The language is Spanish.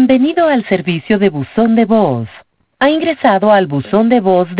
Bienvenido al servicio de buzón de voz. Ha ingresado al buzón de voz